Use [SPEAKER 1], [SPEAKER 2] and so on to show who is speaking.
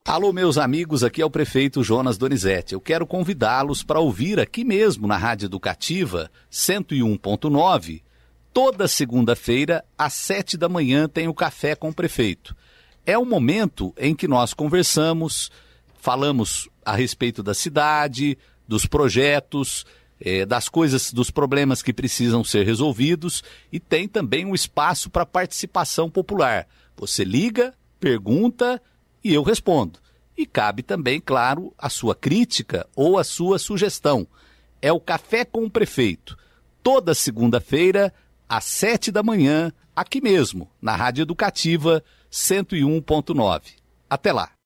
[SPEAKER 1] Alô, meus amigos, aqui é o prefeito Jonas Donizete. Eu quero convidá-los para ouvir aqui mesmo na Rádio Educativa 101.9. Toda segunda-feira, às 7 da manhã, tem o Café com o Prefeito. É o momento em que nós conversamos, falamos a respeito da cidade, dos projetos, das coisas, dos problemas que precisam ser resolvidos, e tem também um espaço para participação popular. Você liga, pergunta e eu respondo. E cabe também, claro, a sua crítica ou a sua sugestão. É o Café com o Prefeito. Toda segunda-feira, às 7 da manhã, aqui mesmo, na Rádio Educativa 101.9. Até lá.